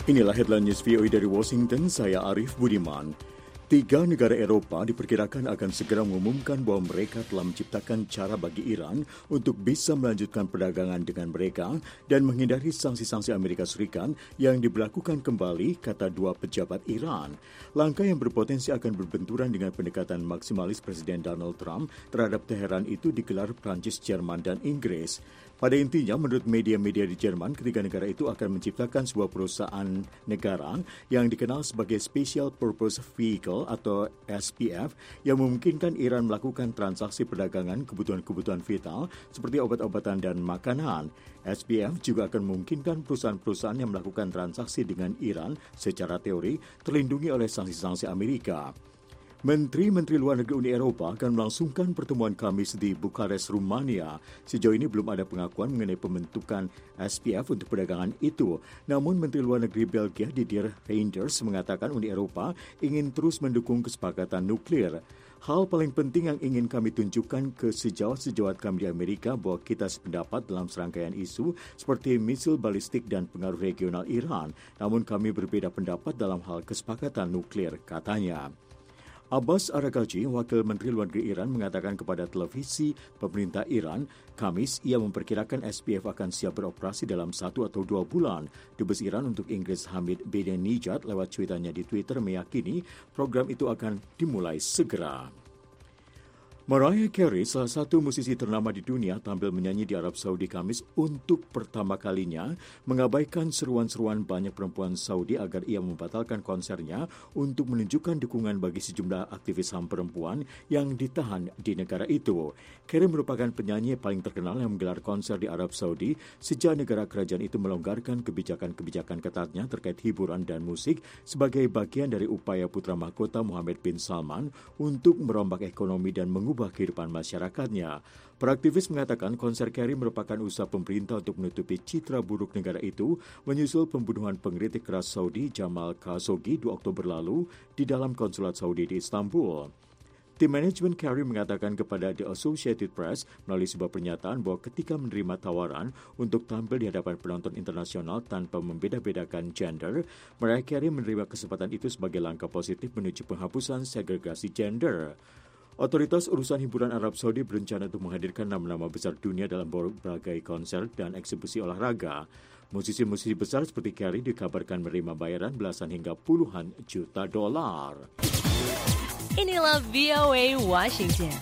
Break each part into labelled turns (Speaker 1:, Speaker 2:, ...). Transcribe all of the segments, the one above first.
Speaker 1: Inilah headline news VOA dari Washington, saya Arif Budiman. 3 negara Eropa diperkirakan akan segera mengumumkan bahwa mereka telah menciptakan cara bagi Iran untuk bisa melanjutkan perdagangan dengan mereka dan menghindari sanksi-sanksi Amerika Serikat yang diberlakukan kembali, kata 2 pejabat Iran. Langkah yang berpotensi akan berbenturan dengan pendekatan maksimalis Presiden Donald Trump terhadap Teheran itu digelar Prancis, Jerman, dan Inggris. Pada intinya, menurut media-media di Jerman, ketiga negara itu akan menciptakan sebuah perusahaan negara yang dikenal sebagai Special Purpose Vehicle atau SPF yang memungkinkan Iran melakukan transaksi perdagangan kebutuhan-kebutuhan vital seperti obat-obatan dan makanan. SPF juga akan memungkinkan perusahaan-perusahaan yang melakukan transaksi dengan Iran secara teori terlindungi oleh sanksi-sanksi Amerika. Menteri-Menteri Luar Negeri Uni Eropa akan melangsungkan pertemuan Kamis di Bukares, Rumania. Sejauh ini belum ada pengakuan mengenai pembentukan SPF untuk perdagangan itu. Namun, Menteri Luar Negeri Belgia Didier Reynders mengatakan Uni Eropa ingin terus mendukung kesepakatan nuklir. Hal paling penting yang ingin kami tunjukkan ke sejawat-sejawat kami di Amerika bahwa kita sependapat dalam serangkaian isu seperti misil balistik dan pengaruh regional Iran. Namun kami berbeda pendapat dalam hal kesepakatan nuklir, katanya. Abbas Araghchi, Wakil Menteri Luar Negeri Iran, mengatakan kepada televisi pemerintah Iran, Kamis ia memperkirakan SPF akan siap beroperasi dalam 1 atau 2 bulan. Dubes Iran untuk Inggris Hamid Bedenijad lewat cuitannya di Twitter meyakini program itu akan dimulai segera. Mariah Carey, salah satu musisi ternama di dunia, tampil menyanyi di Arab Saudi Kamis untuk pertama kalinya, mengabaikan seruan-seruan banyak perempuan Saudi agar ia membatalkan konsernya untuk menunjukkan dukungan bagi sejumlah aktivis HAM perempuan yang ditahan di negara itu. Carey merupakan penyanyi paling terkenal yang menggelar konser di Arab Saudi sejak negara kerajaan itu melonggarkan kebijakan-kebijakan ketatnya terkait hiburan dan musik sebagai bagian dari upaya putra mahkota Mohammed bin Salman untuk merombak ekonomi dan mengubah kehidupan masyarakatnya. Para aktivis mengatakan konser Carey merupakan usaha pemerintah untuk menutupi citra buruk negara itu menyusul pembunuhan pengkritik keras Saudi Jamal Khashoggi 2 Oktober lalu di dalam konsulat Saudi di Istanbul. Tim manajemen Carey mengatakan kepada The Associated Press melalui sebuah pernyataan bahwa ketika menerima tawaran untuk tampil di hadapan penonton internasional tanpa membeda-bedakan gender, Mariah Carey menerima kesempatan itu sebagai langkah positif menuju penghapusan segregasi gender. Otoritas urusan hiburan Arab Saudi berencana untuk menghadirkan nama-nama besar dunia dalam berbagai konser dan eksibisi olahraga. Musisi-musisi besar seperti Carey dikabarkan menerima bayaran belasan hingga puluhan juta dolar.
Speaker 2: Inilah VOA Washington.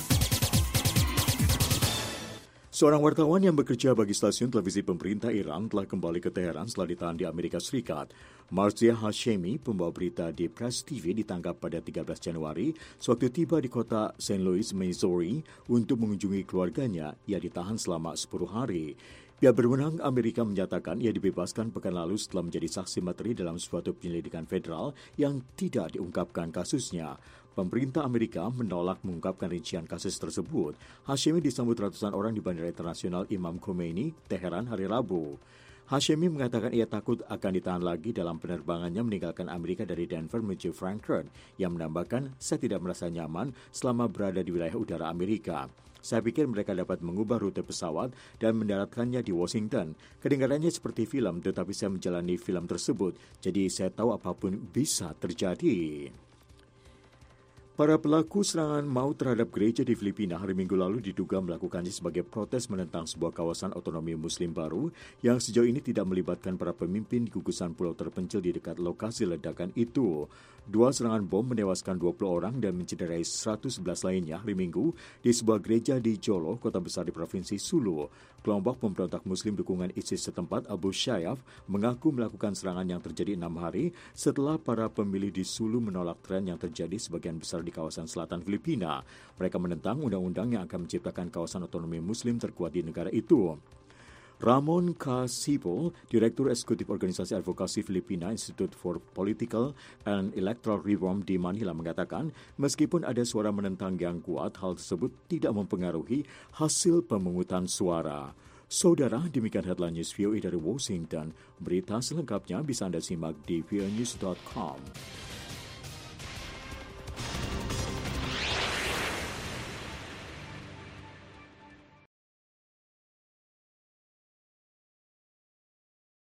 Speaker 1: Seorang wartawan yang bekerja bagi stasiun televisi pemerintah Iran telah kembali ke Teheran setelah ditahan di Amerika Serikat. Marzia Hashemi, pembawa berita di Press TV, ditangkap pada 13 Januari sewaktu tiba di kota St. Louis, Missouri untuk mengunjungi keluarganya. Ia ditahan selama 10 hari. Pihak berwenang Amerika menyatakan ia dibebaskan pekan lalu setelah menjadi saksi materi dalam suatu penyelidikan federal yang tidak diungkapkan kasusnya. Pemerintah Amerika menolak mengungkapkan rincian kasus tersebut. Hashemi disambut ratusan orang di Bandara Internasional Imam Khomeini, Teheran hari Rabu. Hashemi mengatakan ia takut akan ditahan lagi dalam penerbangannya meninggalkan Amerika dari Denver menuju Frankfurt. Yang menambahkan, saya tidak merasa nyaman selama berada di wilayah udara Amerika. Saya pikir mereka dapat mengubah rute pesawat dan mendaratkannya di Washington. Kedengarannya seperti film, tetapi saya menjalani film tersebut, jadi saya tahu apapun bisa terjadi. Para pelaku serangan maut terhadap gereja di Filipina hari Minggu lalu diduga melakukannya sebagai protes menentang sebuah kawasan otonomi Muslim baru yang sejauh ini tidak melibatkan para pemimpin di gugusan pulau terpencil di dekat lokasi ledakan itu. 2 serangan bom menewaskan 20 orang dan mencederai 111 lainnya hari Minggu di sebuah gereja di Jolo, kota besar di Provinsi Sulu. Kelompok pemberontak Muslim dukungan ISIS setempat Abu Sayyaf mengaku melakukan serangan yang terjadi 6 hari setelah para pemilih di Sulu menolak tren yang terjadi sebagian besar di kawasan selatan Filipina. Mereka menentang undang-undang yang akan menciptakan kawasan otonomi Muslim terkuat di negara itu. Ramon Casipo, Direktur Eksekutif Organisasi Advokasi Filipina Institute for Political and Electoral Reform di Manila mengatakan, meskipun ada suara menentang yang kuat, hal tersebut tidak mempengaruhi hasil pemungutan suara. Saudara, demikian headline news VOA dari Washington. Berita selengkapnya bisa Anda simak di voanews.com.